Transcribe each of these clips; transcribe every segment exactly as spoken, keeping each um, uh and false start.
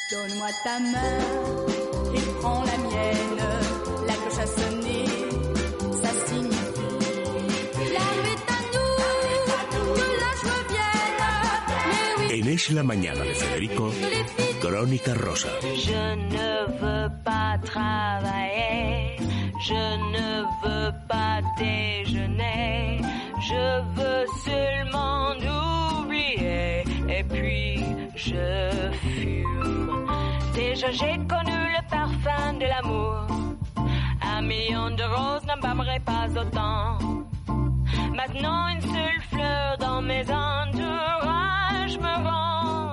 Donne-moi ta main et prends la mienne. La cloche a sonné, ça signifie la nuit est à nous, que la joie vienne. Mais oui, En Es la mañana de Federico, Crónica Rosa. Je ne veux pas travailler, je ne veux pas déjeuner, je veux seulement oublier et puis je fume. Déjà j'ai connu le parfum de l'amour, un million de roses n'embaumerait pas autant. Maintenant une seule fleur dans mes entourages me rend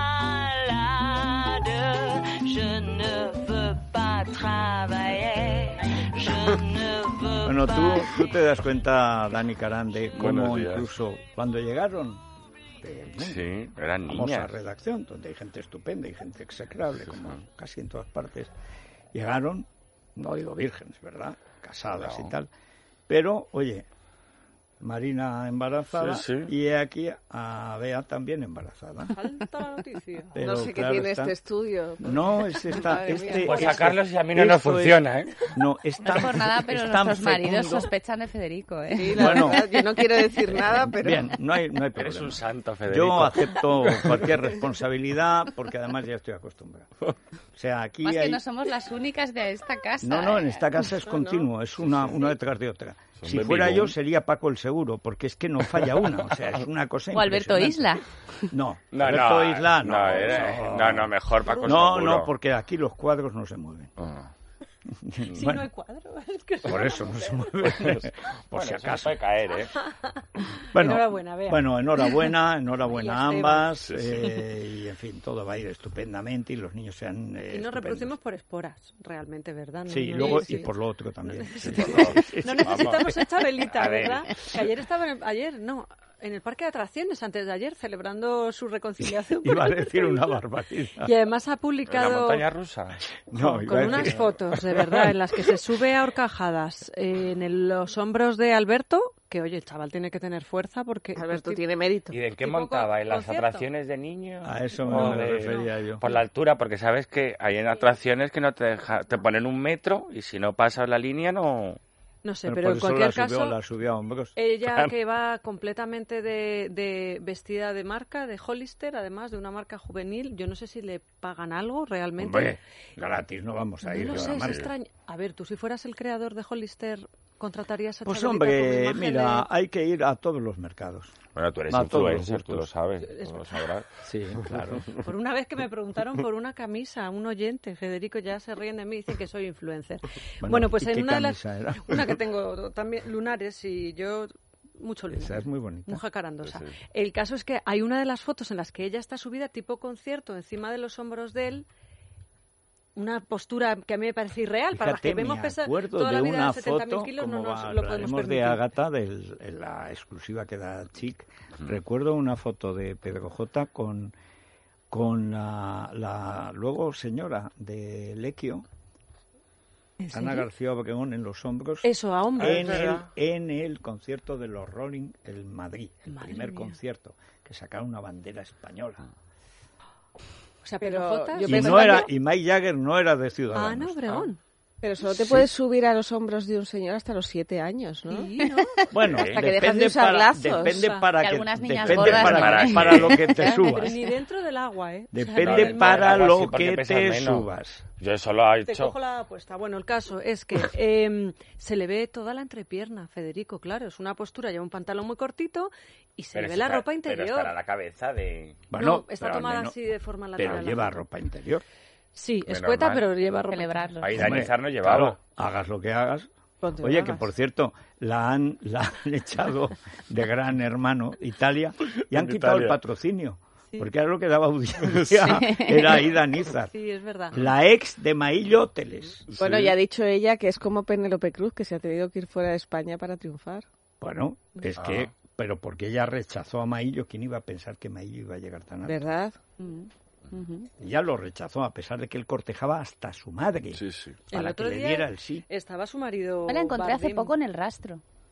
malade. Je ne veux pas travailler, je ne veux Bueno, pas... tú, tú te das cuenta, Dani Carán, de cómo Buenos días. incluso cuando llegaron de bueno, Sí, eran famosa niñas. redacción, donde hay gente estupenda y gente execrable, como casi en todas partes, llegaron, no digo vírgenes, ¿verdad? Casadas No. y tal, pero, oye, Marina embarazada Sí, sí. y he aquí a Bea también embarazada. Falta la noticia. Pero, no sé qué claro, tiene está- este estudio. No, es esta, Madre mía. este, Pues a este- Carlos y a mí no nos esto es- funciona, ¿eh? No, es No tan- es por nada, pero es tan nuestros maridos fecundo. sospechan de Federico, ¿eh? Sí, la Bueno. verdad, yo no quiero decir nada, pero... Bien, no hay, no hay Eres problema. un santo, Federico. Yo acepto cualquier responsabilidad porque además ya estoy acostumbrado. O sea, aquí Más que hay... no somos las únicas de esta casa. No, no, en ¿eh? esta casa es continuo, es una, una detrás de otra. Son Si baby fuera yo boom. sería Paco el Seguro, porque es que no falla una, o sea, es una cosa O Alberto impresionante. Isla. No, No, Alberto no, Isla no. no, era- no, no, mejor Paco No, Seguro. no, porque aquí los cuadros no se mueven. Ah. Si Bueno, no hay cuadro, es que por eso no se mueven, por Bueno, si eso acaso. puede caer, ¿eh? Bueno, Enhorabuena, Bea. Bueno, enhorabuena, enhorabuena a Y a Esteban. ambas. Sí, sí. eh, y en fin, todo va a ir estupendamente y los niños sean. Eh, Y nos estupendos. reproducimos por esporas, realmente, ¿verdad? No- Sí, y no luego necesi- y por lo otro también. No necesitamos esta velita, A ver. ¿verdad? Que ayer estaba en el, ayer, no, en el parque de atracciones, antes de ayer, celebrando su reconciliación. con Iba a Alberto decir una Isla. barbaridad. Y además ha ¿La publicado montaña rusa? No, con, iba a unas decir- fotos, de verdad, en las que se sube a horcajadas eh, en el- los hombros de Alberto, que oye, el chaval tiene que tener fuerza porque... Alberto tipo- tiene mérito. ¿Y de qué Tipo montaba? ¿En las concierto. atracciones de niños? A eso me ¿O me de- refería yo. Por la altura, porque sabes que hay en atracciones que no te deja, te ponen un metro y si no pasas la línea no... No sé, Bueno, pero por en eso cualquier la subió, caso... la subió a hombros. Ella Claro. que va completamente de, de vestida de marca, de Hollister, además de una marca juvenil, yo no sé si le pagan algo realmente. Hombre, gratis no vamos a no ir. lo yo a sé, la es marca. extraño. A ver, tú si fueras el creador de Hollister, ¿contratarías a Pues chavalita con hombre, imagen mira, de- hay que ir a todos los mercados. Bueno, tú eres A todos los influencer, tú lo gustos. sabes, Es tú lo sabrás. Sí, claro. Por una vez que me preguntaron por una camisa, un oyente, Federico, ya se ríen de mí, dicen que soy influencer. Bueno, Bueno, pues ¿y en qué una de las... camisa era? Una que tengo también, lunares, y yo... Mucho lunares. Esa es muy bonita. Muy jacarandosa. Sí, sí. El caso es que hay una de las fotos en las que ella está subida tipo concierto encima de los hombros de él, una postura que a mí me parece irreal. Para las Fíjate, que vemos me pesar acuerdo toda de la vida una setenta mil foto, kilos, no como nos va- lo podemos hablaremos permitir. de Ágata, del- en la exclusiva que da Chic. Recuerdo una foto de Pedro J. con, con la, la luego señora de Lequio, ¿En Ana serio? García Obregón, en los hombros. Eso, a hombres. En el, en el concierto de los Rolling en Madrid, el Madre primer mía. concierto, que sacaron una bandera española. O sea, Pero pero Jotas- yo Y, pensé no era, que- y Mike Jagger no era de Ana Ciudadanos. Obregón. Pero solo te Sí. puedes subir a los hombros de un señor hasta los siete años, ¿no? Sí, ¿no? Bueno, Hasta que dejas de depende usar para, lazos. depende O sea, para que que, algunas niñas depende gordas para, no. para lo que te Pero subas. ni dentro del agua, ¿eh? O sea, Depende no, del mar. para Algo así, lo porque que pesas te menos. subas. Yo solo he Te hecho... cojo la apuesta. Bueno, el caso es que eh, se le ve toda la entrepierna, Federico, claro. Es una postura, lleva un pantalón muy cortito y se Pero le ve la está- ropa interior. Pero estará la cabeza de... Bueno, no, está pero al tomada menos- así de forma lateral. Pero la lleva foto. ropa interior. Sí, Menos escueta, mal. pero lleva ropa Celebrarlo. Ahí Hombre, Danizar no llevaba. claro, hagas lo que hagas. Cuando Oye, lo que hagas. por cierto, la han, la han echado de Gran Hermano Italia y han En quitado el Italia. patrocinio. Porque era lo que daba audiencia, era Aida Nízar, Sí, es verdad. la ex de Maillo Hoteles. Bueno, Sí. ya ha dicho ella que es como Penélope Cruz, que se ha tenido que ir fuera de España para triunfar. Bueno, es Ah. que, pero porque ella rechazó a Maillo, ¿quién iba a pensar que Maillo iba a llegar tan alto? ¿Verdad? Mm. Ujú. Ella lo rechazó, a pesar de que él cortejaba hasta a su madre, Sí, sí. para El otro que le día diera el sí. estaba su marido. Me la encontré hace Bardem. poco en el rastro.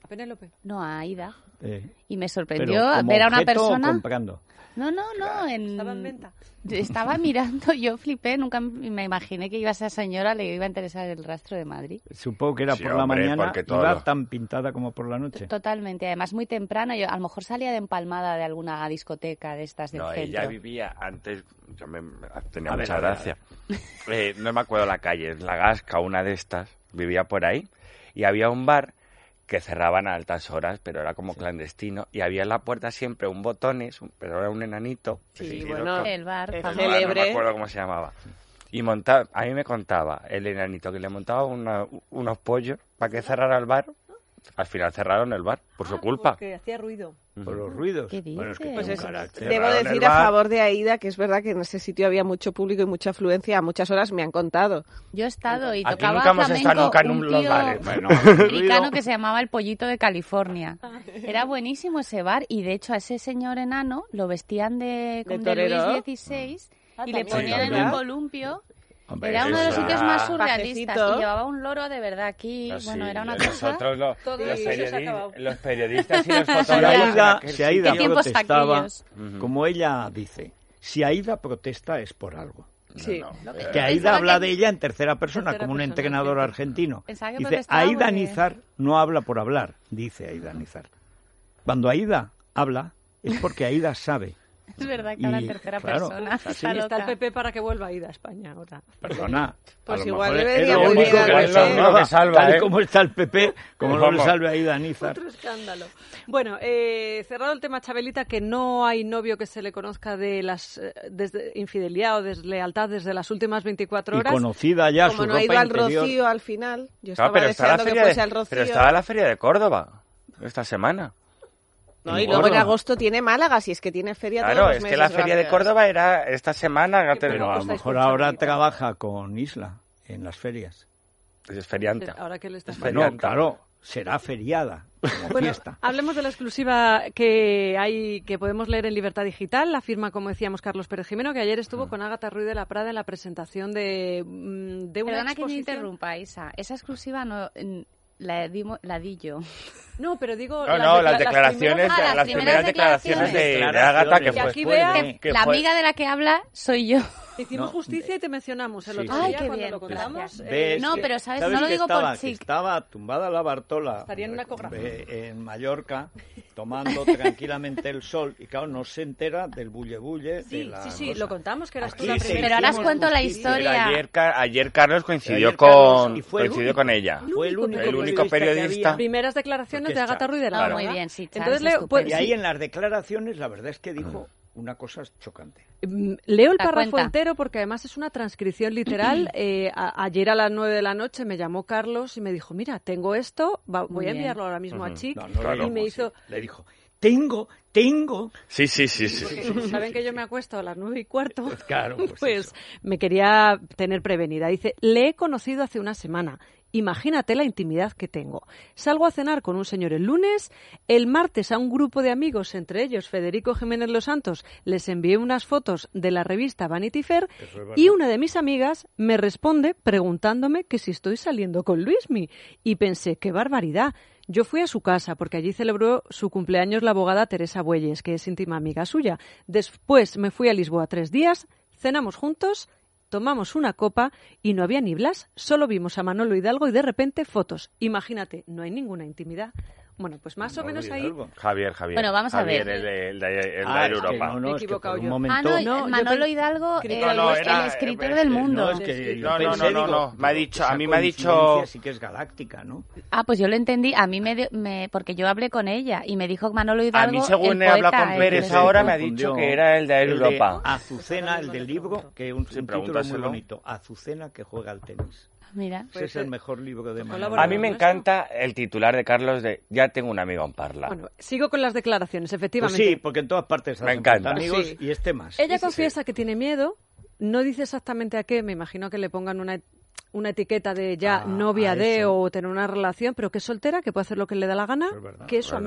¿A Penélope? No, a Aida. Eh, Y me pero sorprendió como ver a una objeto o persona... comprando. No, no, no. En... Estaba en venta. Estaba mirando, yo flipé, nunca me imaginé que iba a esa señora, le iba a interesar el rastro de Madrid. Supongo que era Sí, por la hombre, mañana, porque todo- iba tan pintada como por la noche. Totalmente, además muy temprano, yo a lo mejor salía de empalmada de alguna discoteca de estas del No, centro. ella vivía antes, yo me, tenía A ver, mucha a ver, a gracia. Eh, no me acuerdo la calle, es La Gasca, una de estas, vivía por ahí, y había un bar que cerraban a altas horas, pero era como clandestino, y había en la puerta siempre un botones, un- pero era un enanito. Sí, vestido bueno, con- El bar, el el famoso. bar, no célebre. me acuerdo cómo se llamaba. Y montaba, a mí me contaba el enanito que le montaba una- unos pollos para que cerrara el bar. Al final cerraron el bar, por su Ah, culpa. Porque hacía ruido. Por los ruidos. ¿Qué Bueno, es que dices? tiene Pues un eso, carácter. debo Cerraron decir el a bar. favor de Aida que es verdad que en ese sitio había mucho público y mucha afluencia. A muchas horas me han contado. Yo he estado y Aquí tocaba nunca hemos flamenco estado nunca en un un- los tío bares. Bueno, americano ruido. que se llamaba El Pollito de California. Era buenísimo ese bar y de hecho a ese señor enano lo vestían de, ¿De de torero? Luis dieciséis Ah, y le también, ponían en ¿verdad? un columpio. Hombre, Era uno de los esa- sitios más surrealistas Pajecito. y llevaba un loro de verdad aquí. No, sí, bueno, era una cosa... nosotros lo- Todo los, eso se ha periodi- acabado. los periodistas y los Si fotógrafos en Aida, aquel si Aida ¿Qué tiempos protestaba, aquellos? Ujú. como ella dice, si Aida protesta es por algo. Sí. No, que- eh, Que Aida Pensaba habla que- de ella en tercera persona, Tercera como un persona, entrenador sí. argentino. Pensaba que Dice, protestaba Aida porque- Nizar no habla por hablar, dice Aida Nizar. Cuando Aida habla, es porque Aida sabe. Es verdad que habla en Y, tercera claro, persona. así Está Está el loca. P P para que vuelva a ir a España ahora. Perdona. Pues a lo igual mejor es debería lo volver único a que ver. le salva, Lo que salva, tal y ¿eh? como está el P P, como no le Vamos. salve a Aida Nizar. Otro escándalo. Bueno, eh, cerrado el tema Chabelita, que no hay novio que se le conozca de las eh, desde infidelidad o deslealtad desde las últimas veinticuatro Y horas. conocida ya Como su no ha ido ropa al interior. Rocío al final, yo Claro, estaba pero, está la deseando que feria fuese de, al Rocío. pero estaba la feria de Córdoba esta semana. No, y en luego en Córdoba. agosto tiene Málaga, si es que tiene feria Claro, todos los es que meses, la feria de gracias. Córdoba era esta semana. no te- Pero a lo estáis mejor con ahora Chabelita. trabaja con Isla en las ferias. Es feriante. Ahora que le está Es Bueno, ferianta. claro, será feriada, como Bueno, fiesta. hablemos de la exclusiva que hay, que podemos leer en Libertad Digital. La firma, como decíamos, Carlos Pérez Jimeno, que ayer estuvo con Ágata Ruiz de la Prada en la presentación de, mm, de una Perdona que me exposición. interrumpa, Isa. Esa exclusiva no mm, la, dimos- la di yo. No, pero digo... No, no, las decla- declaraciones, primeras- Ah, las las primeras primeras declaraciones de, de Ágata que Que fue. aquí fue vea de- que la fue- amiga de la que habla soy yo. Te hicimos No, justicia y te mencionamos el sí, otro sí. día Ay, qué cuando bien, lo contamos. gracias. eh, ¿Ves No, que- pero ¿sabes? No lo que digo por estaba, que chic. estaba tumbada la Bartola Estaría en una ecografía. eh, en Mallorca, tomando tranquilamente el sol, y claro, no se entera del bulle bulle. Sí, de la sí, sí, cosa. lo contamos, que eras tú Aquí la se primera. Pero ahora os hicimos cuento la justicia. Pero historia. ayer, Ca- ayer Carlos coincidió Ayer Carlos, con y fue el coincidió único- con ella. Fue el único, El único que periodista. había. Primeras declaraciones Porque de es Ágata Charles. Ruiz de la No, Prada. muy bien, sí, Charles, Entonces, leo, estupendo. pues, Y ahí sí, en las declaraciones, la verdad es que dijo una cosa chocante. mm, leo el La párrafo cuenta. entero porque además es una transcripción literal. Eh, a- ayer a las nueve de la noche me llamó Carlos y me dijo, mira, tengo esto, va- Muy voy a bien. enviarlo ahora mismo a Ujú. Chic. No, no Claro. le y me llamó hizo... así. Le dijo, tengo, tengo. Sí, sí, sí, sí. Saben que yo me acuesto a las nueve y cuarto. Claro, pues Pues eso. me quería tener prevenida. Dice, le he conocido hace una semana. Imagínate la intimidad que tengo. Salgo a cenar con un señor el lunes, el martes a un grupo de amigos, entre ellos Federico Jiménez Los Santos, les envié unas fotos de la revista Vanity Fair Eso es verdad. y una de mis amigas me responde preguntándome que si estoy saliendo con Luismi. Y pensé, qué barbaridad. Yo fui a su casa porque allí celebró su cumpleaños la abogada Teresa Buelles, que es íntima amiga suya. Después me fui a Lisboa tres días, cenamos juntos, tomamos una copa y no había ni Blas, solo vimos a Manolo Hidalgo y de repente fotos. Imagínate, no hay ninguna intimidad. Bueno, pues más o Manolo menos ahí... Hidalgo. Javier, Javier. Bueno, vamos a Javier, ver. el de, el de- el de Ah, es que Europa. no, Me no, he es que equivocado por un yo. momento... Ah, no, No, yo Manolo pe- Hidalgo, Creo- el, No, no, era- el escritor eh, del eh, mundo. No, es que yo No, no, pensé, no, no, digo, no. Me ha digo, dicho- esa a mí me ha dicho- coincidencia sí que es galáctica, ¿no? Ah, pues yo lo entendí. A mí me, dio- me porque yo hablé con ella y me dijo Manolo Hidalgo. A mí, según el he hablado poeta, con el Pérez que- ahora, me ha confundió. dicho que era el de El Europa. Azucena, el del libro, que es un, Sí, un título muy pregúntaselo. bonito. Azucena que juega al tenis. Mira. Ese Pues, es el eh, mejor libro de Manolo. colabora- A mí me encanta el titular de Carlos de Ya tengo un amigo en Parla. Bueno, sigo con las declaraciones, Pues efectivamente. sí, porque en todas partes Me hacen encanta. amigos Sí. y este más. Ella Sí, sí, confiesa que tiene miedo, no dice exactamente a qué, me imagino que le pongan una, una etiqueta de ya Ah, novia a de eso. o tener una relación, pero que es soltera, que puede hacer lo que le da la gana, Es verdad, que es su ¿Verdad? amigo.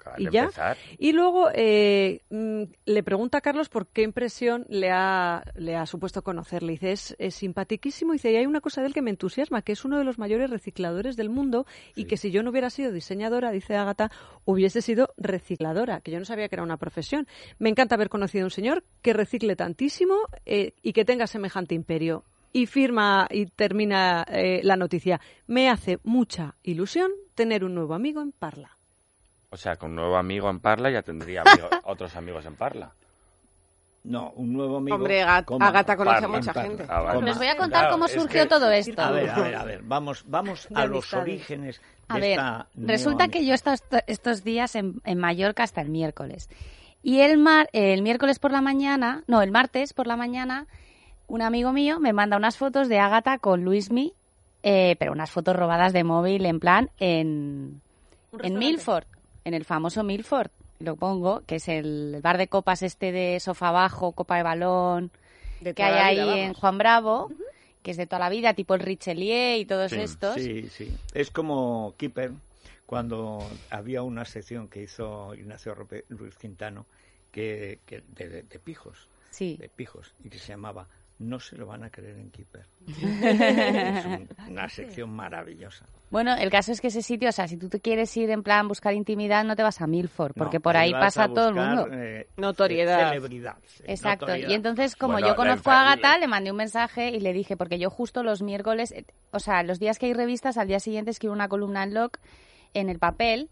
Acabas y de ya. empezar. Y luego eh, mm, le pregunta a Carlos por qué impresión le ha, le ha supuesto conocerle. Dice, es, es simpaticísimo. Dice, y hay una cosa de él que me entusiasma, que es uno de los mayores recicladores del mundo y Sí. que si yo no hubiera sido diseñadora, dice Ágata, hubiese sido recicladora, que yo no sabía que era una profesión. Me encanta haber conocido a un señor que recicle tantísimo eh, y que tenga semejante imperio. Y firma y termina eh, la noticia. Me hace mucha ilusión tener un nuevo amigo en Parla. O sea, con un nuevo amigo en Parla ya tendría amigo- otros amigos en Parla. No, un nuevo amigo. Hombre, Gat- coma, Agata conoce a Parla, mucha Parla. gente. Ah, vale. Coma. Les voy a contar Claro, cómo es surgió que- todo esto. A ver, a ver, a ver, vamos, vamos De a los amistades. orígenes de A ver, esta resulta que neoamistad. yo he estado est- estos días en, en Mallorca hasta el miércoles. Y el, mar, el miércoles por la mañana, no, el martes por la mañana, un amigo mío me manda unas fotos de Ágata con Luismi, eh, pero unas fotos robadas de móvil en plan en, en Milford, en el famoso Milford. Lo pongo, que es el bar de copas este de sofá bajo, copa de balón, De que toda hay la ahí vida, en vamos. Juan Bravo, que es de toda la vida, tipo el Richelieu y todos Sí, estos. Sí, sí. Es como Keeper, cuando había una sección que hizo Ignacio Rope- Ruiz Quintano que, que de, de- de pijos, Sí. de pijos, y que se llamaba No se lo van a creer en Keeper. Es un- una sección maravillosa. Bueno, el caso es que ese sitio, o sea, si tú te quieres ir en plan buscar intimidad, no te vas a Milford, porque No, por ahí vas pasa a todo el buscar, mundo. eh, Notoriedad. celebridad, sí, Exacto. notoriedad. Y entonces, como Bueno, yo la conozco infa- a Ágata, la- le mandé un mensaje y le dije, porque yo justo los miércoles, eh, o sea, los días que hay revistas, al día siguiente escribo una columna en Log en el papel,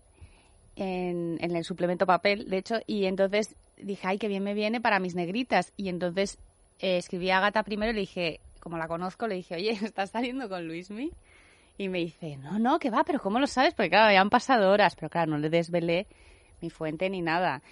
en, en el suplemento papel, de hecho, y entonces dije, ay, qué bien me viene para mis negritas. Y entonces eh, escribí a Ágata primero y le dije, como la conozco, le dije, oye, ¿estás saliendo con Luismi? Y me dice, no, no, que va, pero ¿cómo lo sabes? Porque claro, ya han pasado horas, pero claro, no le desvelé mi fuente ni nada.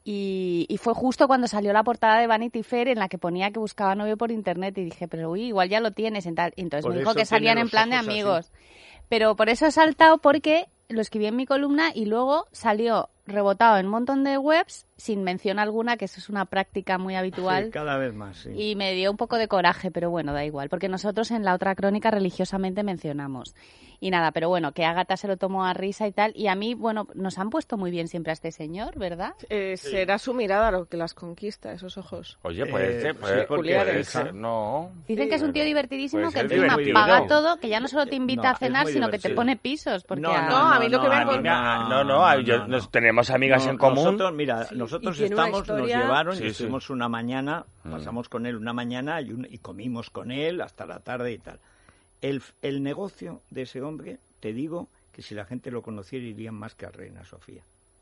Y, y fue justo cuando salió la portada de Vanity Fair en la que ponía que buscaba novio por internet y dije, pero uy, igual ya lo tienes. En tal. Y entonces Por me dijo eso que salían tiene en los plan de ojos así. amigos. Pero por eso he saltado porque lo escribí en mi columna y luego salió rebotado en un montón de webs sin mención alguna, que eso es una práctica muy habitual. Sí, cada vez más, sí. Y me dio un poco de coraje, pero bueno, da igual, porque nosotros en la otra crónica religiosamente mencionamos. Y nada, pero bueno, que Ágata se lo tomó a risa y tal. Y a mí, bueno, nos han puesto muy bien siempre a este señor, ¿verdad? Eh, será su mirada lo que las conquista, esos ojos. Oye, puede Eh, ser, sí, puede, porque puede es- ser, no. Dicen Sí, que es un tío pero divertidísimo, puede que ser encima divertido. paga todo, que ya no solo te invita No, a es cenar, muy sino que te divertido. pone pisos. Porque No, a- no, No, a mí lo que me a han mí me ha- no, no, yo- nos tenemos amigas en común. Nosotros, mira, Sí, nosotros y tiene una estamos, nos historia- llevaron Sí, y sí. estuvimos una mañana, Mm. pasamos con él una mañana y, un- y comimos con él hasta la tarde y tal. El, el negocio de ese hombre, te digo que si la gente lo conociera irían más que a Reina Sofía.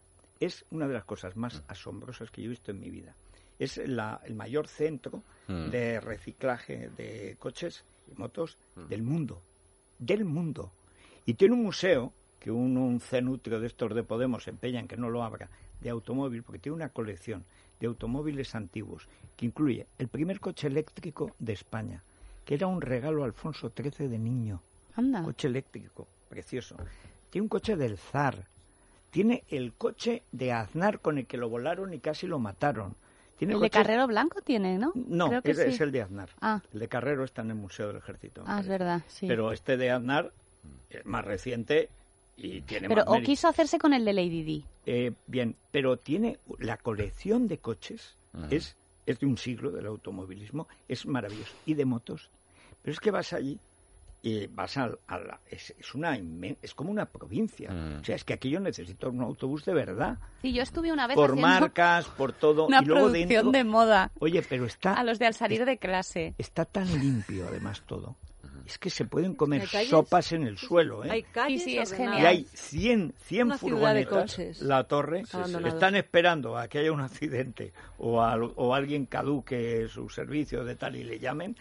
Es una de las cosas más asombrosas que yo he visto en mi vida. Es la- el mayor centro Mm. de reciclaje de coches y motos del mundo. Del mundo. Y tiene un museo, que un, un cenutrio de estos de Podemos se empeña en que no lo abra, de automóvil, porque tiene una colección de automóviles antiguos, que incluye el primer coche eléctrico de España, que era un regalo a Alfonso trece de niño. Anda. Coche eléctrico, precioso. Tiene un coche del zar. Tiene el coche de Aznar con el que lo volaron y casi lo mataron. Tiene El de coches- Carrero Blanco tiene, ¿no? No, Creo que es, sí. es el de Aznar. Ah. El de Carrero está en el Museo del Ejército. me Ah, es parece. verdad, sí. Pero este de Aznar es más reciente y tiene Pero más o mérito. quiso hacerse con el de Lady Di. Eh, bien, pero tiene la colección de coches, Ajá. es, es de un siglo del automovilismo, es maravilloso. Y de motos. Pero es que vas allí y vas a, a la... Es, es, una inmen- es como una provincia. Mm. O sea, es que aquí yo necesito un autobús de verdad. Sí, yo estuve una vez Por haciendo marcas, por todo. una y luego producción dentro... de moda Oye, pero está... a los de al salir de clase. Está tan limpio, además, todo. Es que se pueden comer Hay calles- sopas en el suelo, ¿eh? Hay calles Sí, sí, es ordenadas. Y hay cien, cien Una ciudad de furgonetas, coches la torre, abandonados. están esperando a que haya un accidente o, al- o alguien caduque su servicio de tal y le llamen,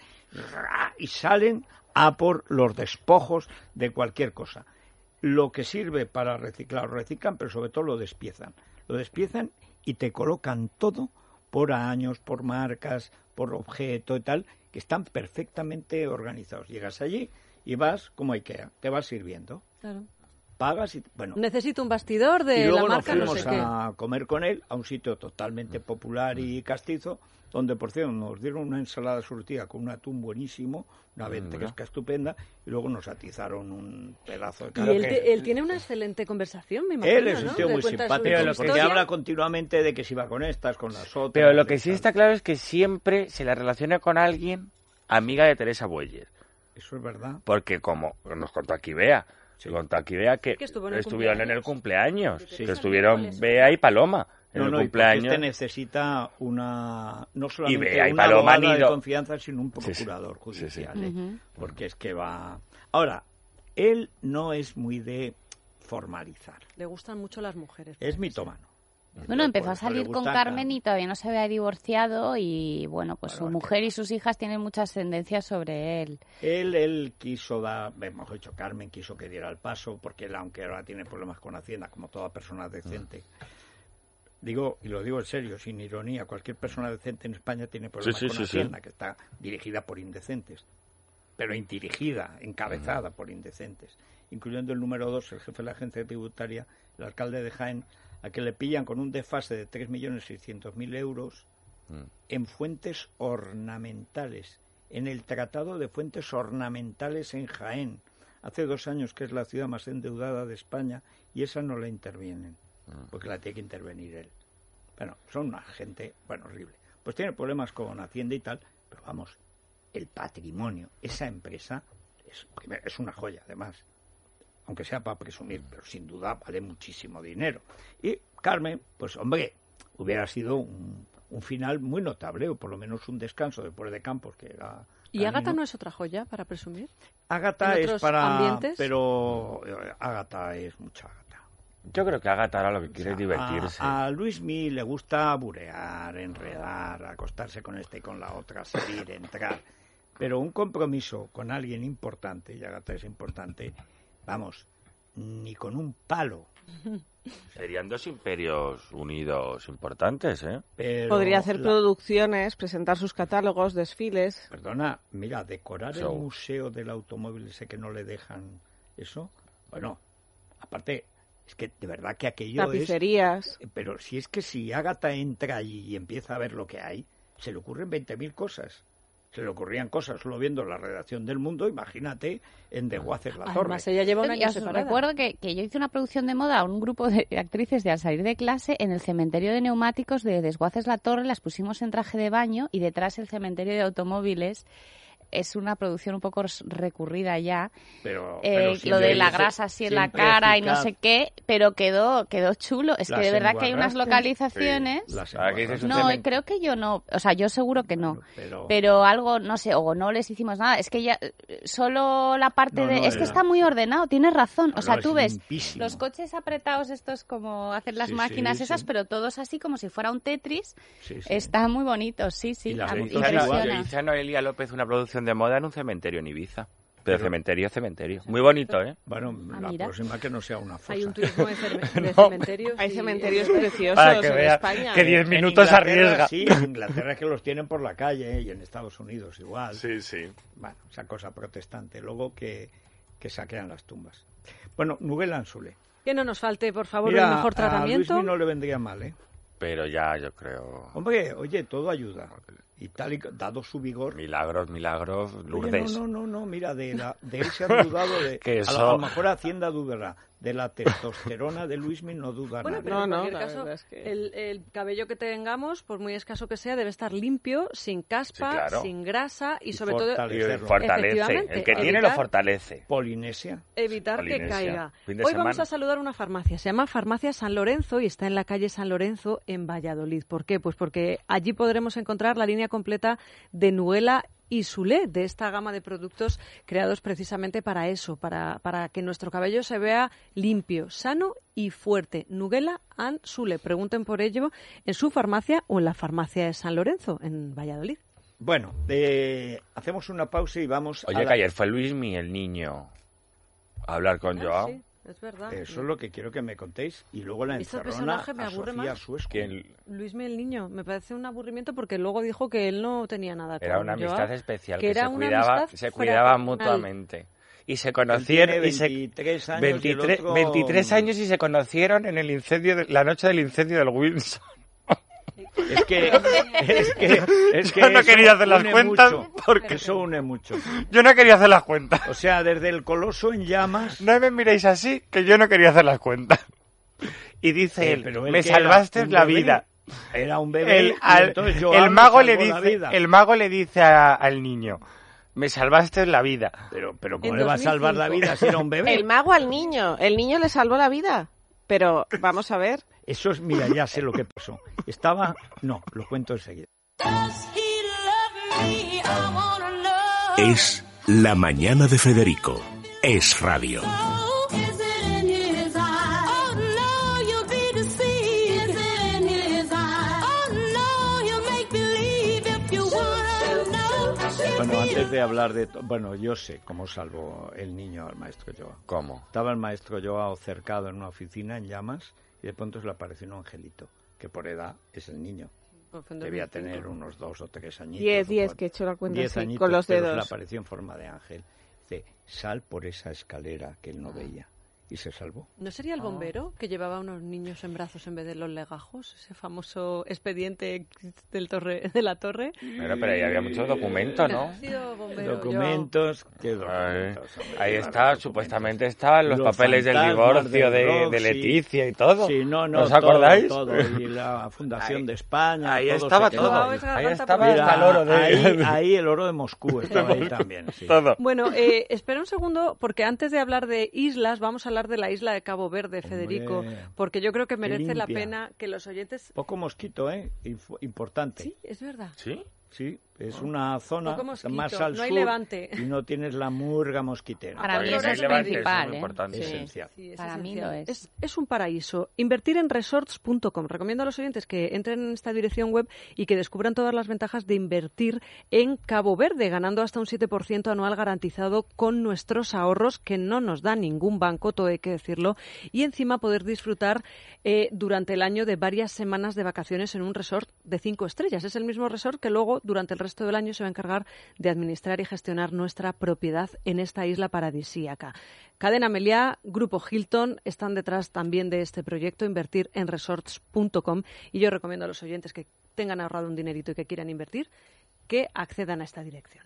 y salen a por los despojos de cualquier cosa. Lo que sirve para reciclar, lo reciclan, pero sobre todo lo despiezan. Lo despiezan y te colocan todo por años, por marcas, por objeto y tal, que están perfectamente organizados. Llegas allí y vas como IKEA, te vas sirviendo. Claro. pagas y... Bueno, necesito un bastidor de y luego la marca, nos no fuimos sé qué. a comer con él a un sitio totalmente popular y castizo, donde, por cierto, nos dieron una ensalada surtida con un atún buenísimo, una ventresca estupenda, y luego nos atizaron un pedazo de Y carne. él, te- él tiene una excelente conversación, me imagino, Él es un ¿no? tío Le muy cuenta su simpático, lo que porque historia. habla continuamente de que si va con estas, con las otras... Pero lo que de sí tal. está claro es que siempre se la relaciona con alguien amiga de Teresa Bueyes. Eso es verdad. Porque como nos contó aquí Bea, Sí. contó aquí Bea que, Que estuvo en el estuvieron en el cumpleaños, Sí. que estuvieron Bea y Paloma en No, el no, y porque cumpleaños. este necesita una... No solamente Bea y una Paloma abogada han de ido- confianza, sino un Sí, sí. procurador Sí, sí. judicial. ¿eh? Ujú. Porque es que va... Ahora, él no es muy de formalizar. Le gustan mucho las mujeres. Es mitómano. Bueno, empezó Por a eso le salir con gusta Carmen Carmen. y todavía no se había divorciado y bueno, pues Bueno, su es mujer que- y sus hijas tienen mucha ascendencia sobre él. Él, él quiso dar, hemos dicho, Carmen quiso que diera el paso, porque él, aunque ahora tiene problemas con Hacienda, como toda persona decente, digo, y lo digo en serio, sin ironía, cualquier persona decente en España tiene problemas Sí, sí, con sí, sí. Hacienda, que está dirigida por indecentes, pero dirigida, encabezada por indecentes, incluyendo el número dos, el jefe de la agencia tributaria, el alcalde de Jaén, a que le pillan con un desfase de tres millones seiscientos mil euros Mm. en fuentes ornamentales, en el Tratado de Fuentes Ornamentales en Jaén. Hace dos años que es la ciudad más endeudada de España y esa no la intervienen, porque la tiene que intervenir él. Bueno, son una gente, bueno, horrible. Pues tiene problemas con Hacienda y tal, pero vamos, el patrimonio, esa empresa, es, primero, es una joya, además. Aunque sea para presumir, pero sin duda vale muchísimo dinero. Y Carmen, pues hombre, hubiera sido un, un final muy notable, o por lo menos un descanso después de Campos, que era... ¿Y Ágata canino. no es otra joya para presumir? Ágata en es otros para... ambientes? Pero eh, Ágata es mucha Ágata. Yo creo que Agatha ahora lo que O quiere sea, es divertirse. A, a Luismi le gusta burear, enredar, acostarse con este y con la otra, salir, entrar. Pero un compromiso con alguien importante, y Ágata es importante, vamos, ni con un palo. Serían dos imperios unidos importantes, ¿eh? Pero Podría hacer la- producciones, presentar sus catálogos, desfiles. Perdona, mira, decorar Show. el museo del automóvil ese que no le dejan eso, bueno, aparte, es que de verdad que aquello Tapicerías. es... Pero si es que si Ágata entra allí y empieza a ver lo que hay, se le ocurren veinte mil cosas. Se le ocurrían cosas solo viendo la redacción del Mundo, imagínate en Desguaces la Torre. Además, ella lleva un Y año os separada. recuerdo que, que yo hice una producción de moda a un grupo de actrices de al salir de clase en el cementerio de neumáticos de Desguaces la Torre, las pusimos en traje de baño y detrás el cementerio de automóviles. Es una producción un poco recurrida ya, Pero, eh, pero lo siempre de la dice- grasa así en la siempre cara y no eficaz. sé qué, pero quedó quedó chulo. Es que ¿Las de verdad que hay unas enguarraste? localizaciones... Sí, las Ahora que dices un No, cemen- creo que yo no. O sea, yo seguro que no. Bueno, pero- Pero algo, no sé, o no les hicimos nada. Es que ya eh, solo la parte No, de... no, es que era- está muy ordenado, tienes razón. No, O sea, no, tú es ves limpísimo. los coches apretados estos como hacen las Sí, máquinas sí, esas, sí. pero todos así como si fuera un Tetris. Sí, sí. Está muy bonito, sí, sí. Y las a mí- fotos Hizo Ano- impresiona. hizo Noelia López una producción de moda en un cementerio en Ibiza. Pero, Pero- cementerio, cementerio. Muy bonito, ¿eh? Bueno, Ah, la mira. próxima que no sea una fosa. Hay un turismo de, cerve- de No. cementerios. Hay y- cementerios preciosos Para que en vea España. que ¿eh? diez En minutos Inglaterra, arriesga. Sí, en Inglaterra es que los tienen por la calle, ¿eh? Y en Estados Unidos igual. Sí, sí. Bueno, esa cosa protestante. Luego que, que saquean las tumbas. Bueno, Nubel Ansule. Que no nos falte, por favor, Mira, el mejor a tratamiento. Luismi no le vendría mal, ¿eh? Pero ya, yo creo... Hombre, oye, todo ayuda. Y tal y dado su vigor... Milagros, milagros, Oye, Lourdes. no, no, no, no, mira, de, la, de él se han dudado de... Que a, lo- eso- a lo mejor Hacienda dudará. De la testosterona de Luismi no duda Bueno, nadie. pero No, en no, cualquier la caso, verdad es que- el, el cabello que tengamos, por muy escaso que sea, debe estar limpio, sin caspa, Sí, claro. sin grasa y, Y sobre todo Y fortalecerlo. fortalece. Efectivamente, El que tiene evitar- lo fortalece. Polinesia. evitar que Polinesia. caiga. Fin de Hoy vamos semana. a saludar una farmacia. Se llama Farmacia San Lorenzo y está en la calle San Lorenzo en Valladolid. ¿Por qué? Pues porque allí podremos encontrar la línea completa de Nuela y Sulé, de esta gama de productos creados precisamente para eso, para, para que nuestro cabello se vea limpio, sano y fuerte. Nuguela and Sulé. Pregunten por ello en su farmacia o en la farmacia de San Lorenzo, en Valladolid. Bueno, eh, hacemos una pausa y vamos Oye, a... que la- ayer fue Luismi, el niño, a hablar con Ah, Joao. sí, es verdad. Eso es lo que quiero que me contéis. Y luego la Este encerrona personaje me a aburre Sofía más. Suesco. Que Luismi el niño, me parece un aburrimiento porque luego dijo que él no tenía nada era con una Joao, amistad especial, que que, era se, una cuidaba, amistad se cuidaba fraternal. mutuamente. y se Él conocieron tiene y se veintitrés años y el veintitrés, otro- veintitrés años y se conocieron en el incendio de- la noche del incendio del Wilson. Es que, es que, es que Yo no eso quería hacer las une cuentas mucho, porque- eso une mucho. Yo no quería hacer las cuentas. O sea, desde el Coloso en llamas. No me miréis así, que yo no quería hacer las cuentas. Y dice Eh, él, pero él me que era salvaste un la bebé, vida. Era un bebé. El, y al- entonces Joan el mago le salvó la dice, vida. el mago le dice a- al niño, me salvaste la vida. Pero, pero En ¿cómo le va a dos mil salvar la cinco. vida si era un bebé? El mago al niño. El niño le salvó la vida. Pero vamos a ver. Eso es, mira, ya sé lo que pasó. Estaba, no, lo cuento enseguida. Does he love me? I wanna know. Es La Mañana de Federico. Es radio. Oh, is it in his eyes? Oh, no, you'll be deceived. Is it in his eyes? Oh, no, he'll make believe if you wanna know. Bueno, antes de hablar de... to- Bueno, yo sé cómo salvó el niño al maestro Joao. ¿Cómo? Estaba el maestro Joao cercado en una oficina en llamas y de pronto se le apareció un angelito, que por edad es el niño. Debía tener unos dos o tres añitos. Diez, o diez, cuatro. que he hecho la cuenta Diez así, añitos, con los pero se le dedos. apareció en forma de ángel. Dice, sal por esa escalera que él no veía. Y se salvó. ¿No sería el bombero que llevaba a unos niños en brazos en vez de los legajos? Ese famoso expediente del torre, de la torre. Pero, pero ahí había muchos documentos, ¿no? Ha sido bombero, Documentos, ¿qué Ay, documentos? hombre? ahí Qué está, documentos. supuestamente estaban los, Los papeles del fantasmas divorcio del de, rock, de sí. Leticia y todo. Sí, no, no, ¿Os todo, acordáis? todo. Y la Fundación Ahí- de España. Ahí todo estaba se quedó todo. Joao es ahí. Ahí garganta estaba profunda. hasta el oro de... ahí, ahí el oro de Moscú estaba ahí también. Sí. todo. Bueno, eh, espera un segundo, porque antes de hablar de islas, vamos a hablar de la isla de Cabo Verde, Federico, Hombre, porque yo creo que merece la limpia. pena que los oyentes... Poco mosquito, ¿eh? Inf- Importante. Sí, es verdad. ¿Sí? Sí, es una zona Poco mosquito, más al no hay sur levante. y no tienes la murga mosquitera. Para mí Oye, eso no hay es levante, principal, eso es muy ¿eh? importante. Es Sí. esencial. Sí, es Para mí esencial. lo es. es. Es un paraíso. Invertir en resorts punto com. Recomiendo a los oyentes que entren en esta dirección web y que descubran todas las ventajas de invertir en Cabo Verde, ganando hasta un siete por ciento anual garantizado con nuestros ahorros, que no nos da ningún banco, todo hay que decirlo, y encima poder disfrutar eh, durante el año de varias semanas de vacaciones en un resort de cinco estrellas. Es el mismo resort que luego, durante el resto del año, se va a encargar de administrar y gestionar nuestra propiedad en esta isla paradisíaca. Cadena Meliá, Grupo Hilton están detrás también de este proyecto, invertir en resorts punto com, y yo recomiendo a los oyentes que tengan ahorrado un dinerito y que quieran invertir, que accedan a esta dirección.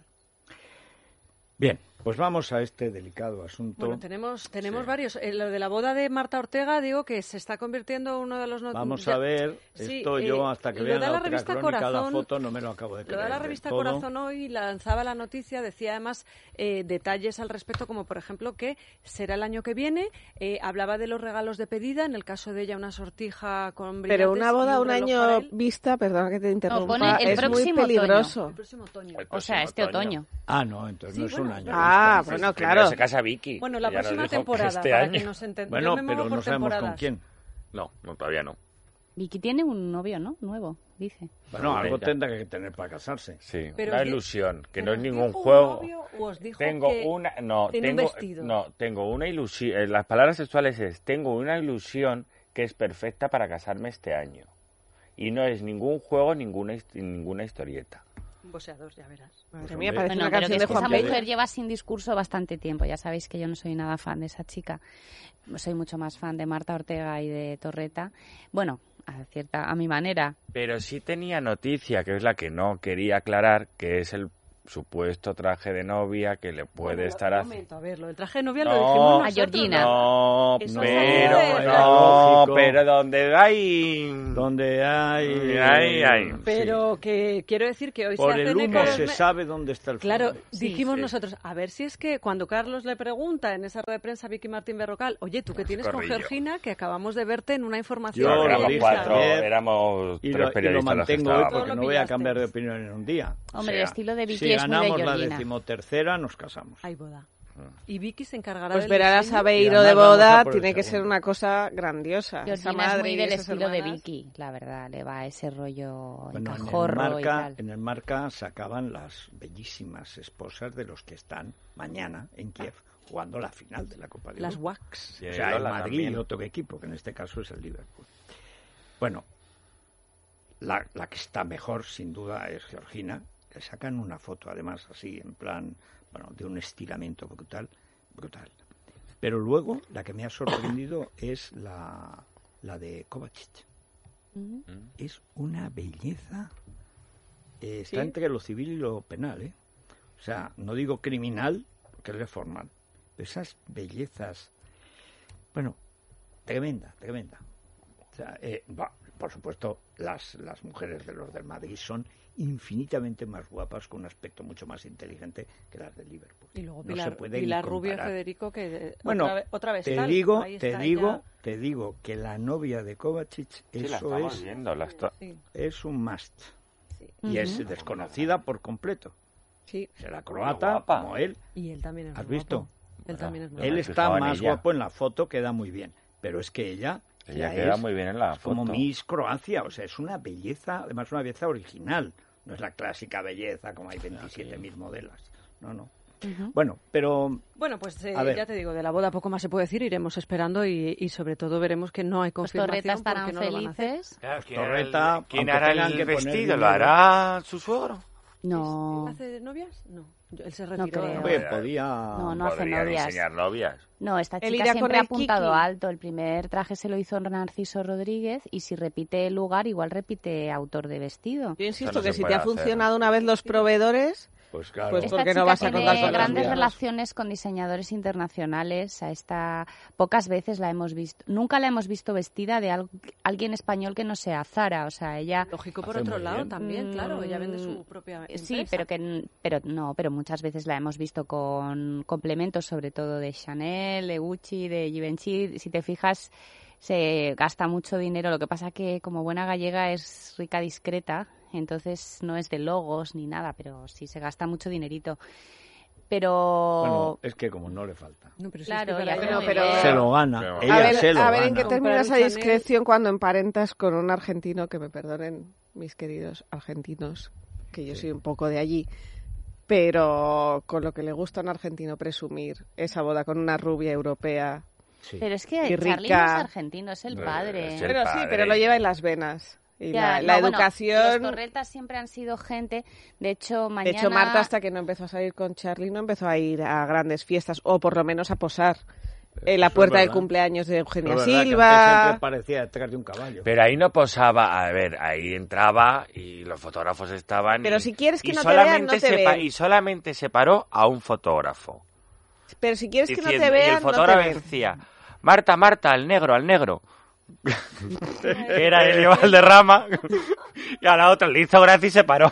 Bien, pues vamos a este delicado asunto. Bueno, tenemos tenemos Sí. varios. Eh, lo de la boda de Marta Ortega, digo que se está convirtiendo en uno de los... not- Vamos ya- a ver, Sí, esto eh, yo hasta que lo vean da la la otra revista crónica, la Corazón, foto, no me lo acabo de Lo creer. da la del revista todo. Corazón hoy, lanzaba la noticia, decía además eh, detalles al respecto, como por ejemplo que será el año que viene, eh, hablaba de los regalos de pedida, en el caso de ella una sortija con brillantes. Pero una y boda un reloj año para él. vista, perdona que te interrumpa, pone el es muy próximo otoño. peligroso. El próximo otoño. El O sea, próximo este otoño. Ah, no, entonces Sí, no es bueno, un año. Ah, vista. bueno, Primero claro. se casa Vicky. Bueno, la que ya nos próxima dijo que temporada, este para año. que nos entendamos. Bueno, Yo me muevo pero por no sabemos con temporadas. quién. No, no, todavía no. Vicky tiene un novio, ¿no? Nuevo, dice. Bueno, Bueno, algo ya. tendrá que tener para casarse. Sí, Pero una os di- ilusión, que pero no es os ningún dijo un juego. novio o os dijo Tengo que una, no, en un tengo, vestido. no, tengo una ilusión. eh, Las palabras sexuales es, tengo una ilusión que es perfecta para casarme este año. Y no es ningún juego, ninguna, his- ninguna historieta. Un boxeador, ya verás. Madre Pues mía, hombre. parece Bueno, una pero que canción es de que Juan esa Pedro. mujer lleva sin discurso bastante tiempo. Ya sabéis que yo no soy nada fan de esa chica. Soy mucho más fan de Marta Ortega y de Torreta. Bueno, a cierta, a mi manera. Pero sí tenía noticia, que es la que no quería aclarar, que es el supuesto traje de novia que le puede Bueno, estar un haciendo. momento, a ver, lo del traje de novia lo No, dijimos a nosotros. Georgina. No, Eso pero, salió de- no, lógico. pero donde hay... Donde hay... Ay, ay. sí. Pero que quiero decir que hoy Por se el hacen humo eco los se me- sabe dónde está el Claro, fondo. dijimos sí. nosotros, a ver si es que cuando Carlos le pregunta en esa rueda de prensa a Vicky Martín Berrocal, oye, ¿tú qué tienes con corrillo. Georgina? Que acabamos de verte en una información. Yo No, lo éramos dije cuatro, ayer éramos Y tres lo, y lo periodistas los que mantengo hoy estábamos. Todo porque lo no voy a pillasteis. cambiar de opinión en un día. Hombre, el estilo de Vicky si es muy de ganamos la Georgina. decimotercera, nos casamos. Hay boda. Y Vicky se encargará Pues del ver a la diseño. Sabeiro Y de además vamos a boda por el tiene que ser segundo. una cosa grandiosa. Esa Georgina es madre muy y del esas estilo de hermanas. Vicky, la verdad. Le va ese rollo Bueno, en el, cajorro y marca, tal. en el marca sacaban las bellísimas esposas de los que están mañana en Kiev jugando la final de la Copa de Las Europa. Wax. Y O sea, el Lola Madrid también. y otro equipo, que en este caso es el Liverpool. Bueno, la, la que está mejor, sin duda, es Georgina. Le sacan una foto, además, así, en plan, bueno, de un estiramiento brutal. brutal. Pero luego, la que me ha sorprendido es la, la de Kovacic. Ujú. Es una belleza. Eh, está Sí. entre lo civil y lo penal, ¿eh? O sea, no digo criminal, que es reformal. Pero esas bellezas, bueno, tremenda, tremenda. O sea, eh, bah, por supuesto, las, las mujeres de los del Madrid son infinitamente más guapas, con un aspecto mucho más inteligente que las del Liverpool. Y luego No Pilar, se puede ni Pilar Rubio, comparar. Federico, que eh, Bueno, otra, vez, otra vez te tal. digo, Ahí te está digo, ella. te digo que la novia de Kovacic, Sí, la eso estamos es, viendo. La esto- Sí. es un must. Sí. Y es Ujú. desconocida por completo. Sí. Será croata, guapa. como él. Y él también es ¿Has muy visto? guapo. Él también es muy Él me he guapo. está fijado en más ella. guapo en la foto, queda muy bien. Pero es que ella, Ella ya queda es muy bien en la foto. como Miss Croacia. O sea, es una belleza, además una belleza original. No es la clásica belleza, como hay veintisiete mil modelos. No, no. Ujú. Bueno, pero Bueno, pues eh, A ver. ya te digo, de la boda poco más se puede decir, iremos esperando y, y sobre todo veremos que no hay Los confirmación torretas estarán porque no lo van a hacer. felices. Claro, ¿quién Torreta, hará el, ¿quién aunque hará tengan el que poner vestido? ¿Lo dinero. hará su suegro? No, ¿Hace novias? No. Yo- Él se No retiró. creo. hombre, podía... No, no hace Podrían novias. enseñar novias. no, esta Él chica irá siempre con ha el apuntado Kiki. alto. El primer traje se lo hizo Narciso Rodríguez y si repite el lugar, igual repite autor de vestido. Yo insisto Eso no que se si puede te ha hacer. funcionado una vez los proveedores, Pues claro. Pues Esta ¿por qué chica no vas a tiene contar con las grandes mías? relaciones con diseñadores internacionales. A esta pocas veces la hemos visto. Nunca la hemos visto vestida de al- alguien español que no sea Zara. O sea, ella Lógico, por Hace otro muy lado, bien. también, claro, ella vende su Mm, propia empresa. sí, pero que n- pero no, pero muchas veces la hemos visto con complementos, sobre todo de Chanel, de Gucci, de Givenchy. Si te fijas, se gasta mucho dinero. Lo que pasa que como buena gallega es rica discreta, entonces no es de logos ni nada, pero sí se gasta mucho dinerito. Pero Bueno, es que como no le falta. No, pero sí, Claro, es que ya para creo, ella- Bueno, pero- Eh, Se lo gana. pero- Ella a ver, se lo a ver gana. en qué Comprar termina un esa Chanel. discreción cuando emparentas con un argentino, que me perdonen mis queridos argentinos, que yo soy un poco de allí, pero con lo que le gusta a un argentino presumir esa boda con una rubia europea. Sí. Pero es que Y Charlie no es rica. argentino, es el Eh, padre. es el Pero sí, padre. pero lo lleva en las venas. Y Ya, la, la no, bueno, educación... los Torretas siempre han sido gente. De hecho, De mañana. hecho, Marta, hasta que no empezó a salir con Charlie, no empezó a ir a grandes fiestas, o por lo menos a posar en la Eso es puerta del verdad. cumpleaños de Pero Eugenia es verdad que antes Silva. siempre parecía detrás de un caballo. Pero ahí no posaba, a ver, ahí entraba y los fotógrafos estaban. Pero y- si quieres que y no te vean, solamente no te se pa- ven. Y solamente se paró a un fotógrafo. Pero si quieres que no diciendo- te vean, y el no te fotógrafo ven. decía, Marta, Marta, al negro, al negro. Era Elio Valderrama. Y a la otra le hizo gracia y se paró.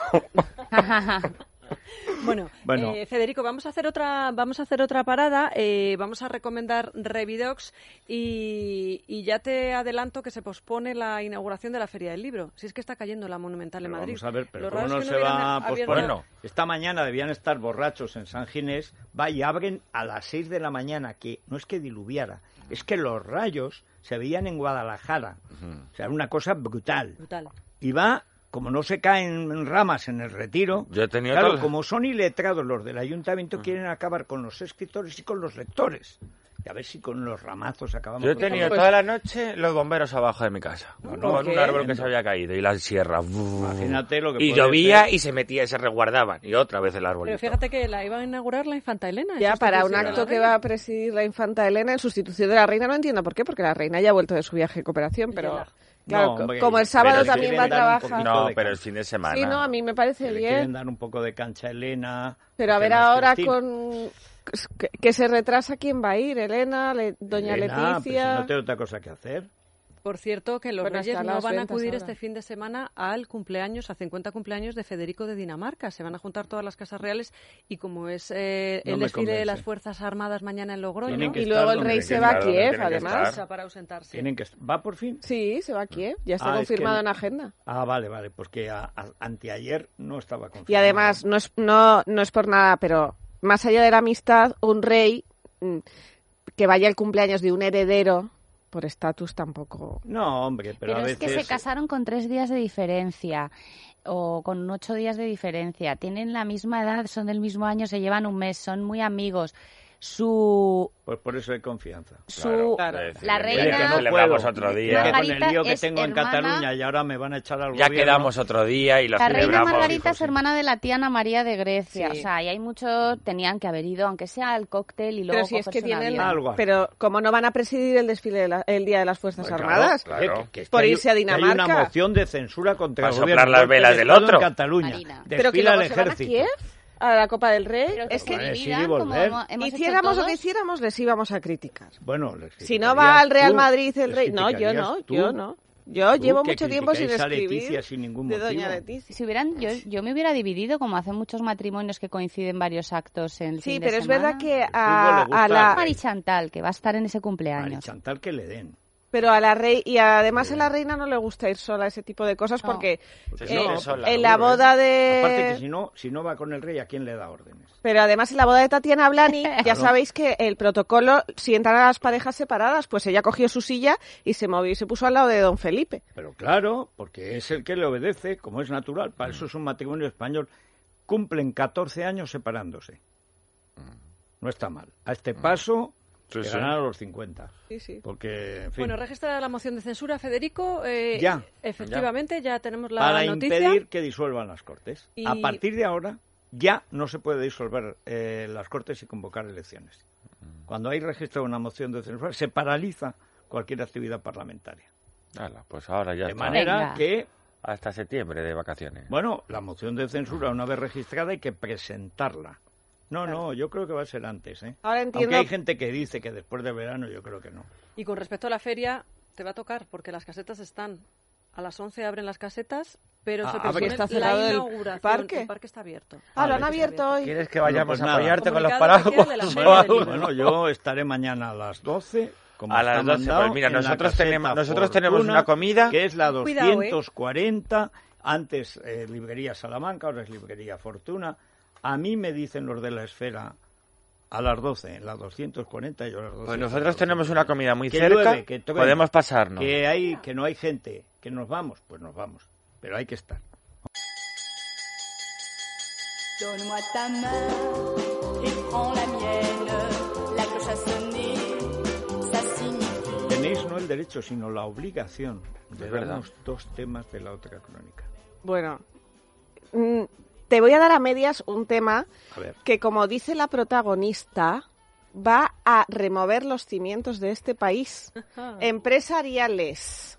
Bueno, Bueno. eh, Federico, vamos a hacer otra, vamos a hacer otra parada. eh, vamos a recomendar Revidox y, y ya te adelanto que se pospone la inauguración de la Feria del Libro. Si es que está cayendo la Monumental en Pero Madrid. vamos a ver, pero Lo ¿cómo raro no es que se hubieran va a abierto- posponer? Bueno. Esta mañana debían estar borrachos en San Ginés, va y abren a las seis de la mañana, que no es que diluviara, es que los rayos se veían en Guadalajara. O sea, era una cosa brutal. Brutal. Y va, como no se caen ramas en el retiro, Yo he tenido claro, todo- como son iletrados los del ayuntamiento, quieren acabar con los escritores y con los lectores. Y a ver si con los ramazos acabamos. Yo he con tenido todo. toda la noche los bomberos abajo de mi casa. No, Con ¿por un qué? árbol que se había caído y la sierra. Imagínate lo que Y puede llovía ser. y se metía y se resguardaban. Y otra vez el árbol. Pero fíjate que la iba a inaugurar la Infanta Elena. Ya, en para un sustitución de acto la que reina. va a presidir la infanta Elena en sustitución de la reina, no entiendo por qué, porque la reina ya ha vuelto de su viaje de cooperación, pero Ya. claro, No, hombre, como el pero sábado es que también va a quieren dar un trabajar. poquito No, de pero el cancha. fin de semana. Sí, no, a mí me parece Que le quieren bien. dar un poco de cancha a Elena. Pero a porque ver no es ahora Cristina. con que, que se retrasa, ¿quién va a ir? Elena, Le- doña Elena, pero Leticia. si no tengo otra cosa que hacer. Por cierto, que los Bueno, Reyes están no las van a ventas acudir ahora. este fin de semana al cumpleaños, a cincuenta cumpleaños de Federico de Dinamarca. Se van a juntar todas las casas reales y como es eh, No el me desfile de convence. las Fuerzas Armadas mañana en Logroño, Tienen que Y luego estar el donde rey tienen se que va a estar, donde Kiev, tienen que además. estar. para ausentarse. Tienen que est- ¿Va por fin? Sí, se va a Kiev, ya está Ah, es que confirmado no- en agenda. Ah, vale, vale, porque a- a- anteayer no estaba confirmado. Y además, no es, no, no es por nada, pero más allá de la amistad, un rey mm, que vaya al cumpleaños de un heredero, por estatus tampoco. No, hombre, pero, Pero, a es veces... que se casaron con tres días de diferencia o con ocho días de diferencia. Tienen la misma edad, son del mismo año, se llevan un mes, son muy amigos. Su... Pues por eso hay confianza. su Claro. la Oye, reina... que no celebramos puedo. otro Es día. que con el Margarita lío que es tengo en hermana- Cataluña y ahora me van a echar al Ya gobierno. quedamos otro día y lo La reina celebramos. Margarita es Sí. hermana de la tía Ana María de Grecia. Sí. O sea, y hay muchos... Tenían que haber ido, aunque sea al cóctel y luego Pero si es que cogerse un tienen... avión. Algo así. Pero ¿cómo no van a presidir el desfile de la- el Día de las Fuerzas Pues Armadas? claro, Claro. que- que es Por que hay- irse a que Hay Dinamarca. una moción de censura contra Para el soplar gobierno. las Golpe velas de del Estado otro. En Cataluña. Marina. Pero que Desfila luego el se van a ejército. Kiev, a la Copa del Rey. Pero que Es que Vale, sí, dividan, como volver. hemos- hemos hecho hiciéramos lo todos. que hiciéramos, les íbamos a criticar. Bueno, les Si no criticarías va al Real tú, Madrid el les Rey... No, yo no, criticarías tú, yo no. Yo tú, llevo que mucho tiempo sin criticáis a escribir Leticia sin ningún de Doña motivo. Leticia. Si hubieran, yo, yo me hubiera dividido, como hacen muchos matrimonios que coinciden varios actos en el Sí, fin de pero es semana. verdad que fútbol le a, gusta a la... al Mari Chantal, que va a estar en ese Mari cumpleaños. Chantal que le den. Pero a la rey y además a la reina no le gusta ir sola a ese tipo de cosas No. porque Se eh, siente sola, en la aburre. boda Aparte que de si no, si no va con el rey, ¿a quién le da órdenes? pero además en la boda de Tatiana Blani ya Claro. sabéis que el protocolo sientan a las parejas separadas, pues ella cogió su silla y se movió y se puso al lado de don Felipe. Pero claro, porque es el que le obedece, como es natural. Para eso es un matrimonio español. Cumplen catorce años separándose. No está mal. A este paso, Sí, sí. llegarán a los cincuenta. Sí, sí. Porque, en fin, Bueno, registra la moción de censura, Federico. eh, Ya. Efectivamente, ya, tenemos la para noticia. impedir que disuelvan las Cortes. Y- A partir de ahora, ya no se puede disolver eh, las Cortes y convocar elecciones. Cuando hay registrado una moción de censura, se paraliza cualquier actividad parlamentaria. Hala, pues ahora ya De está. manera Venga. que, Hasta septiembre de vacaciones. bueno, la moción de censura, una vez registrada, hay que presentarla. No, no, yo creo que va a ser antes, ¿eh? Ahora entiendo- Aunque hay gente que dice que después de verano, yo creo que no. Y con respecto a la feria, te va a tocar, porque las casetas están. A las once abren las casetas, pero Ah, se abre. propone ¿Está cerrado la el inauguración. parque? El parque está abierto. Ah, lo El han parque está abierto hoy. ¿Quieres que Bueno, vayamos pues a nada. apoyarte con los Comunicado oficial de la paraguas? Feria o del algo? Libro. Bueno, yo estaré mañana a las doce. Como A las está doce, mandado, pues mira, en la nosotros caseta tenemos- nosotros Fortuna, tenemos una comida- que es la Cuidado, ¿eh? doscientos cuarenta, antes eh, librería Salamanca, ahora es librería Fortuna. A mí me dicen los de la Esfera a las doce, en la doscientos cuarenta y yo a las doce. Pues nosotros tenemos una comida muy Que cerca, llueve, que truena, podemos pasarnos. Que hay, que no hay gente, que nos vamos, pues nos vamos, pero hay que estar. Donne-moi ta main et prends la mienne. La cloche a sonné, ça signifie. Tenéis no el derecho, sino la obligación de Es verdad. darnos dos temas de la otra crónica. Bueno, mm, te voy a dar a medias un tema A ver. que, como dice la protagonista, va a remover los cimientos de este país. Empresariales.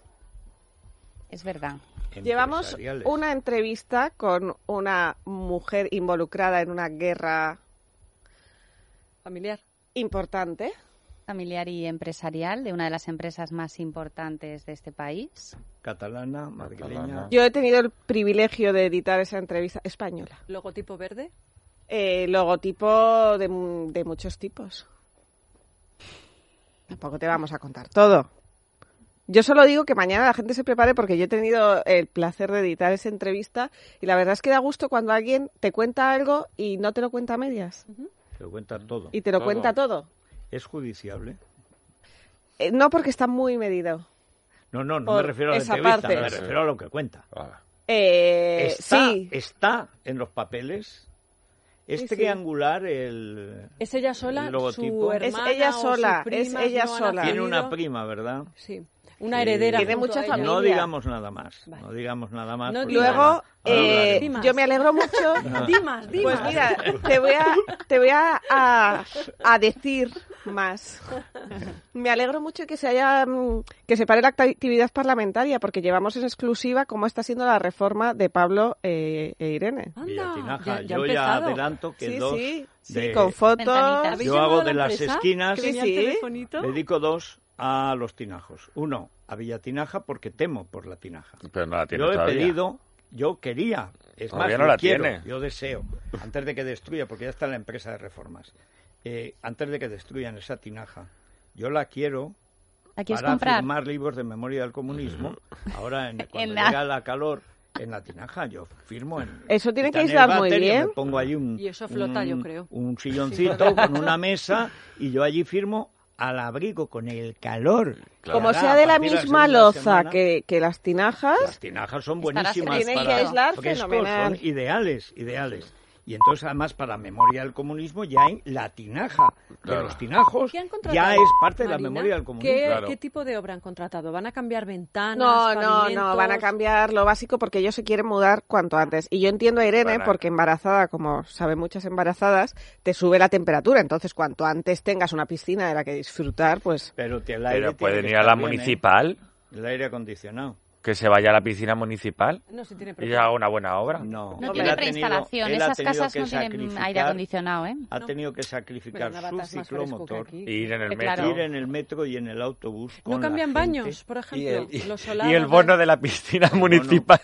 Es verdad. Llevamos Empresariales. una entrevista con una mujer involucrada en una guerra Familiar. importante. Familiar y empresarial de una de las empresas más importantes de este país. Catalana, madrileña. Catalana. Yo he tenido el privilegio de editar esa entrevista española. Logotipo verde. Eh, logotipo de, mu- de muchos tipos. Tampoco te vamos a contar todo. Yo solo digo que mañana la gente se prepare porque yo he tenido el placer de editar esa entrevista y la verdad es que da gusto cuando alguien te cuenta algo y no te lo cuenta a medias Te lo cuenta todo. y te lo Todo. cuenta todo. ¿Es judiciable? Eh, no porque está muy medido. No, no, no Por me refiero a la esa entrevista, parte. me refiero a lo que cuenta. Ah, Eh, Está, sí, está en los papeles. Es Sí, sí. triangular el... ¿Es ella sola? El logotipo. Su Es hermana ella o sus sola, es primas ella no han sola. Tiene una accedido? prima, ¿verdad? Sí. Una Sí. heredera. Tiene junto mucha a ella. familia. No digamos nada más. Vale. No digamos nada más. No porque digas. luego ahora eh, hablaremos. yo me alegro mucho. Dimas, dimas. Pues mira, te voy a, te voy a, a, a decir más. Me alegro mucho que se haya mm, que se pare la actividad parlamentaria porque llevamos en exclusiva cómo está siendo la reforma de Pablo eh, e Irene. Anda, Villatinaja, ya- ya ha yo ya empezado. adelanto que Sí, dos sí, sí, de- con fotos. Ventanitas. ¿Habéis Yo llamado hago a la de las empresa? esquinas- Que Sí, venía sí. el telefonito. dedico dos a los tinajos. Uno, a Villatinaja porque temo por la tinaja. pero no la tiene Yo he todavía. pedido, yo quería, es Todavía más, no yo la quiero, tiene. yo deseo, antes de que destruya, porque ya está en la empresa de reformas, eh, antes de que destruyan esa tinaja, yo la quiero ¿La quieres para comprar? firmar libros de memoria del comunismo. Ahora, en, cuando En la- llega la calor, en la tinaja, yo firmo en... Eso tiene que quitan el aislar muy váter y bien. Me pongo allí un, Y eso flota, un- yo creo. un silloncito con una mesa y yo allí firmo al abrigo con el calor. Claro. Como Ahora, sea a de la partir de misma segunda loza semana, que, que las tinajas, Las tinajas son Estará buenísimas Tienen para que aislar frescos, fenomenal. son ideales, ideales. Y entonces, además, para la memoria del comunismo ya hay la tinaja de Claro. los tinajos, ¿Qué han contratado, ya es parte de la Marina? memoria del comunismo. ¿Qué, Claro. ¿Qué tipo de obra han contratado? ¿Van a cambiar ventanas, No, no, no, pavimentos? van a cambiar lo básico porque ellos se quieren mudar cuanto antes. Y yo entiendo a Irene Bueno. porque embarazada, como saben muchas embarazadas, te sube la temperatura. Entonces, cuanto antes tengas una piscina de la que disfrutar, pues... Pero te- el aire Pero tiene pueden que ir a estar la bien, ¿eh? municipal, El aire acondicionado. que se vaya a la piscina municipal No, si tiene y preocupación. haga una buena obra. No, No él tiene ha tenido- preinstalación, él ha esas tenido casas que no tienen sacrificar- aire acondicionado, ¿eh? Ha No. tenido que Pero sacrificar Navata su es más fresco que ciclomotor, aquí. Y ir en el Eh, metro. claro. ir en el metro y en el autobús con ¿No cambian la gente. baños, por ejemplo? Y el, y- Los y solares, el bono de la piscina bono. municipal.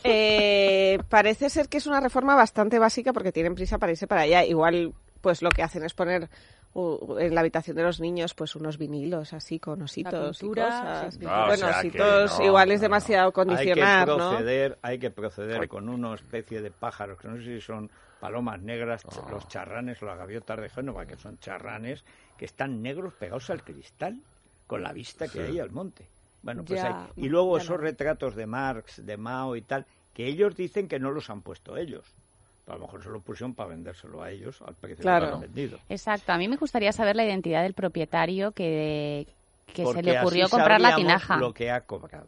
Eh, parece ser que es una reforma bastante básica porque tienen prisa para irse para allá. Igual, pues lo que hacen es poner uh, en la habitación de los niños pues unos vinilos así con ositos y cultura, cosas. sí. No, o bueno, sea que ositos no, igual es no, demasiado Hay que condicionar, ¿no? proceder, hay que proceder Ay. con una especie de pájaros, que no sé si son palomas negras, ch- los charranes o las gaviotas de Génova, que son charranes que están negros pegados al cristal, con la vista que hay al monte. Bueno, pues Ya, hay- y luego ya esos no. retratos de Marx, de Mao y tal, que ellos dicen que no los han puesto ellos. A lo mejor se lo pusieron para vendérselo a ellos al precio Claro. que lo han vendido. Exacto. A mí me gustaría saber la identidad del propietario que, que se Porque le ocurrió así comprar la sabríamos tinaja. lo que ha cobrado.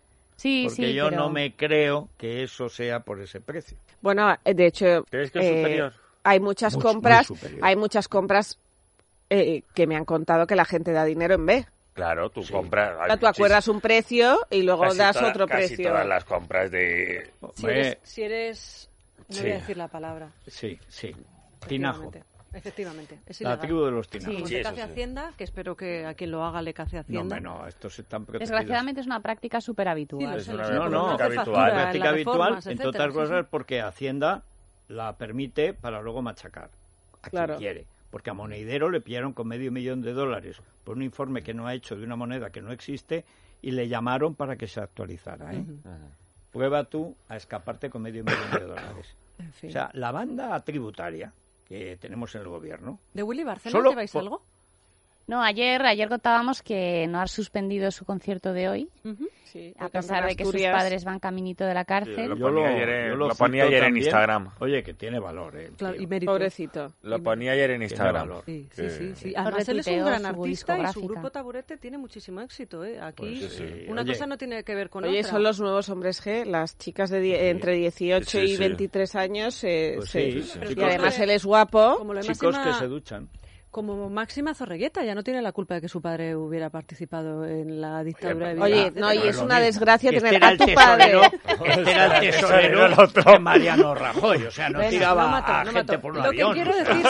Sí, Porque sí, yo pero... no me creo que eso sea por ese precio. Bueno, eh, de hecho, ¿Crees que es eh, superior? hay muchas Mucho, muy compras, superior. hay muchas compras eh, que me han contado que la gente da dinero en B. Claro, tú compras... O sea, tú acuerdas un precio y luego casi das toda- otro casi precio. todas las compras de... Si eres, si eres... No Sí. voy a decir la palabra. Sí, sí. Tinajo. Efectivamente. Efectivamente. Es La ilegal. tribu de los tinajos. Como Sí, se eso case sí. Hacienda, que espero que a quien lo haga le case No, Hacienda. hombre, no, estos están protegidos. Desgraciadamente es una práctica súper Sí, habitual. lo Es sé, una lo sé, No, porque no, hace práctica factura habitual. en las práctica habitual, reformas, entre etcétera, otras sí, sí. cosas, porque Hacienda la permite para luego machacar a Claro. quien quiere. Porque a Monedero le pillaron con medio millón de dólares por un informe que no ha hecho de una moneda que no existe y le llamaron para que se actualizara. ¿eh? Prueba tú a escaparte con medio millón de dólares. En fin. O sea, la banda tributaria que tenemos en el gobierno. ¿De Willy Barcelona Solo lleváis por- algo? No, ayer, ayer contábamos que no ha suspendido su concierto de hoy, Ujú. Sí, a porque pesar en de que sus Asturias- padres van caminito de la cárcel. Lo ponía ayer en- yo lo cito ponía ayer en también. Instagram. Oye, que tiene valor, ¿eh? el Claro, tío. y mérito. Pobrecito. Lo ponía ayer en Tiene Instagram. valor. Sí, sí, Que- sí, sí. Lo Además, él es un retuiteó gran su artista y su discográfica. grupo Taburete tiene muchísimo éxito. ¿eh? Aquí Pues sí, sí. una Oye. cosa no tiene que ver con Oye, otra. son los nuevos hombres G, las chicas de die- entre dieciocho Sí, y sí. veintitrés años. eh, Pues se- sí, sí. Y Chicos además que- él es guapo. Como lo de Chicos Máxima- que se duchan. Como Máxima Zorregueta, ya no tiene la culpa de que su padre hubiera participado en la dictadura de Oye, Vidal. no, y Pero es lo una mismo. desgracia Que este tener era a el tu padre. tesorero, este era el tesorero el otro. de Mariano Rajoy, o sea, no Venga, tiraba no mató, a no gente mató. por un Lo avión. que quiero decir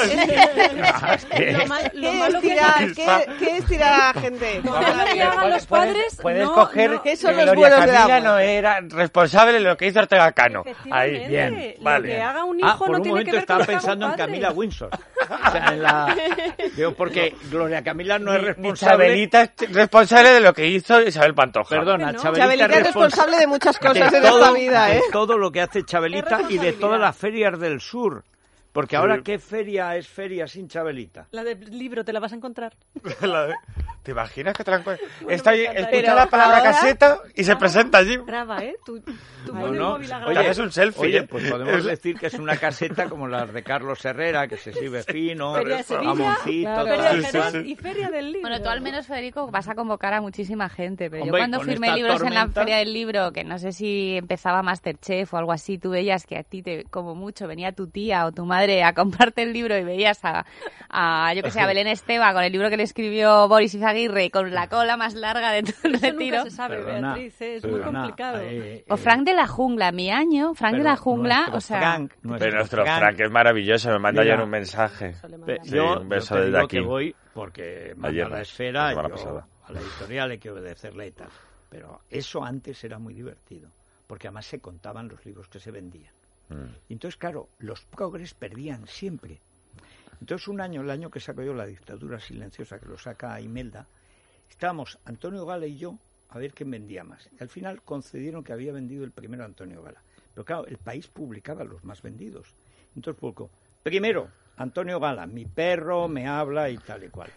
es que lo, mal- lo ¿Qué es malo que tirar, qué, qué es tirar a la gente? Lo malo que hagan los padres Puedes no, coger no- ¿Qué son que los Gloria vuelos del Camila agua? no era responsable de lo que hizo Ortega Cano. Ahí, Efectivamente, bien, lo vale. que haga un hijo Ah, por no un tiene momento que ver estaba con lo que haga un pensando en padre. Camila Windsor. O sea, en la... Digo, porque Gloria Camila no es Ni responsable... Chabelita es responsable de lo que hizo Isabel Pantoja. Perdona, no. Chabelita, Chabelita es responsable de muchas cosas de en todo, esta vida, ¿eh? de todo lo que hace Chabelita Es y de todas responsabilidad. las ferias del sur. Porque ahora, ¿qué feria es feria sin Chabelita? La del libro te la vas a encontrar. La de- ¿Te imaginas que tranquilo? Está ahí, me encantaría. escucha Pero la palabra ahora- caseta y se presenta allí. Graba, ¿eh? Tú, tú No, pon el no. móvil a Oye, grabar. haces un selfie, Oye, ¿eh? pues podemos decir que es una caseta como las de Carlos Herrera, que se sirve fino, Feria de Sevilla, jamoncito, claro. Feria de tal, Jerez tal. y Feria del Libro. Bueno, tú al menos, Federico, vas a convocar a muchísima gente, pero Hombre, yo cuando con firmé esta libros en la tormenta- Feria del Libro, que no sé si empezaba Masterchef o algo así, tú veías que a ti, te, como mucho, venía tu tía o tu madre a comprarte el libro y veías a, a yo que sé, a Belén Esteba con el libro que le escribió Boris Izaguirre con la cola más larga de todo el Eso retiro. nunca se sabe, Perdona, Beatriz, ¿eh? es muy perdona, complicado. eh, O eh, Frank de la Jungla, mi año, Frank de pero la Jungla, nuestro o sea... Frank, nuestro Pero nuestro Frank, Frank es maravilloso, me manda Mira. ayer un mensaje. Eso le Pe- manda. Sí, yo, un beso yo te desde digo aquí. que voy porque manda Ayer, la la esfera, semana yo pasada. a la editorial hay que obedecerle y tal. Pero eso antes era muy divertido, porque además se contaban los libros que se vendían. Mm. Y entonces, claro, los progres perdían siempre. Entonces, un año, el año que saco yo La dictadura silenciosa, que lo saca Imelda, estábamos Antonio Gala y yo a ver quién vendía más. Y al final concedieron que había vendido el primero Antonio Gala. Pero claro, el País publicaba los más vendidos. Entonces, publicó, primero, Antonio Gala, mi perro me habla y tal y cual.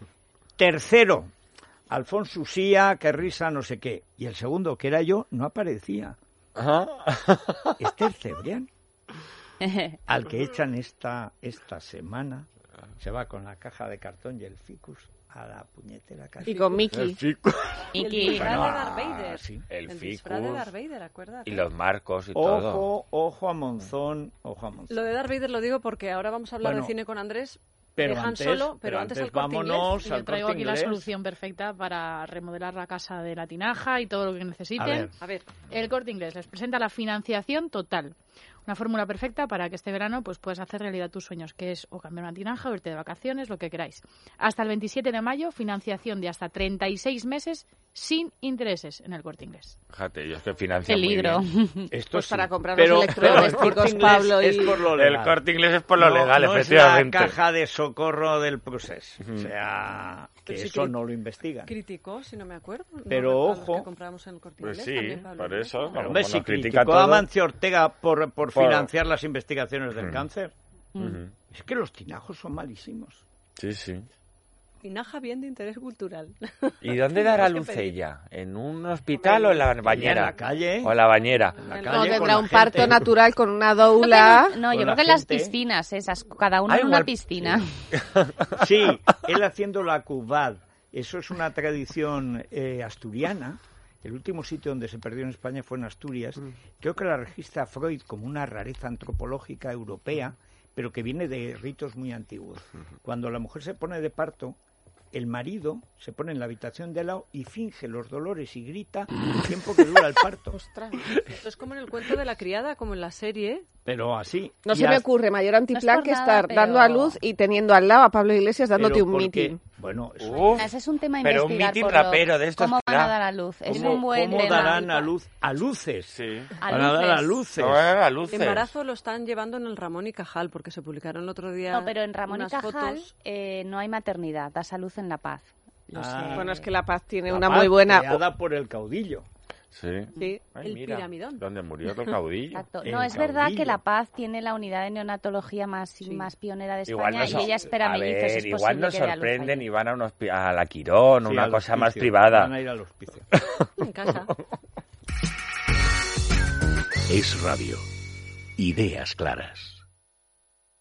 Tercero, Alfonso Usía, qué risa, no sé qué. Y el segundo, que era yo, no aparecía. Ajá. Esther Cebrián. al que echan esta, esta semana, se va con la caja de cartón y el ficus a la puñetera casa. Y con Mickey. El ficus. El Mickey. disfraz Bueno, de Darth Vader. ah, sí. El El disfraz de ficus. Darth Vader, acuérdate. Y los marcos y todo. Ojo, ojo a Monzón, ojo a Monzón. Lo de Darth Vader lo digo porque ahora vamos a hablar Bueno, de cine con Andrés. Pero de Han antes, Solo, pero, pero antes, antes al Corte vámonos Inglés. al Yo traigo Corte aquí la Inglés. solución perfecta para remodelar la casa de la tinaja y todo lo que A necesiten. ver, A ver, El Corte Inglés les presenta la financiación total. Una fórmula perfecta para que este verano pues puedas hacer realidad tus sueños, que es o cambiar una tinaja, o irte de vacaciones, lo que queráis. Hasta el veintisiete de mayo, financiación de hasta treinta y seis meses sin intereses en el Corte Inglés. Fíjate, yo es que financia muy Peligro. bien. esto Pues sí. para comprar pero, los electrodomésticos, pero el Corte Inglés Pablo, y- es por lo El legal. Corte Inglés es por lo No- legal, no efectivamente. es la caja de socorro del procés. O sea, que Pero sí eso que- no lo investigan. criticó, si no me acuerdo. no Pero a los ojo. que comprábamos en el Corte Pues Inglés sí, también, Pablo por Iglesias. eso. Pero, Como hombre, nos si critica criticó a todo. Mancio Ortega por, por Por- financiar las investigaciones del Mm. cáncer. Ujú. Es que los tinajos son malísimos. Sí, sí. Tinaja bien de interés cultural. ¿Y dónde dará Tenemos luz que pedir. ella? ¿En un hospital o en la bañera? En la calle. O en la bañera. En la No, calle No, con tendrá la un parto gente. natural con una doula. No, Con yo la creo que en las gente. piscinas esas, cada uno Ah, en una igual, piscina. Sí, él haciendo la cubad. Eso es una tradición eh, asturiana. El último sitio donde se perdió en España fue en Asturias. Creo que la registra Freud como una rareza antropológica europea, pero que viene de ritos muy antiguos. Cuando la mujer se pone de parto, el marido se pone en la habitación de al lado y finge los dolores y grita el tiempo que dura el parto. Ostras, esto es como en el cuento de la criada, como en la serie. Pero así. No y se me as- ocurre mayor antiplan por que nada, estar pero- dando a luz y teniendo al lado a Pablo Iglesias dándote pero un porque- meeting. Bueno, eso- Uf, Ese es un tema a pero un investigar. meeting por lo- rapero de estos ¿Cómo que van a da. dar a luz? Es ¿cómo, un buen cómo tema. darán a luz a luces? sí. A Van a dar a luces. luces. No, a luces. Embarazo lo están llevando en el Ramón y Cajal, porque se publicaron el otro día No, pero en Ramón y unas Cajal fotos. eh, no hay maternidad, das a luz en La Paz. Lo Ah. sé. Bueno, es que La Paz tiene La una paz muy buena... creada por el caudillo. Sí. Sí. Ay, El mira, piramidón. donde murió el caudillo. Exacto. El No, es verdad caudillo. que La Paz tiene la unidad de neonatología más, Sí. más pionera de Igual España nos, y ella espera a mellizos. ver, Es igual posible nos que dé a luz sorprenden allí. y van a, un hospi- a la Quirón, Sí, una al cosa más hospicio. privada. Van a ir al hospicio. En casa. Es radio. Ideas claras.